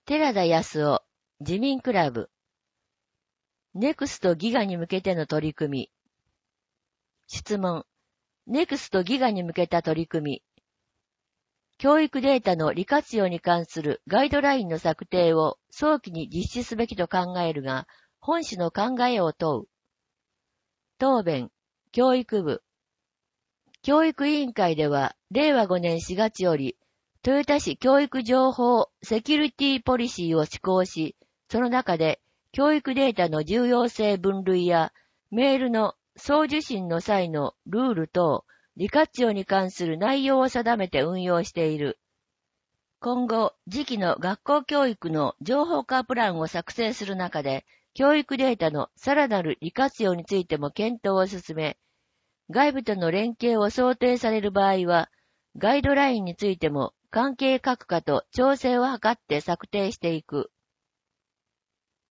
寺田康夫、自民クラブ。ネクストギガに向けての取り組み。質問。ネクストギガに向けた取り組み。教育データの利活用に関するガイドラインの策定を早期に実施すべきと考えるが、本市の考えを問う。答弁。教育部。教育委員会では、令和5年4月より、豊田市教育情報セキュリティポリシーを施行し、その中で、教育データの重要性分類や、メールの送受信の際のルール等、利活用に関する内容を定めて運用している。今後、次期の学校教育の情報化プランを作成する中で、教育データのさらなる利活用についても検討を進め、外部との連携を想定される場合は、ガイドラインについても関係各課と調整を図って策定していく。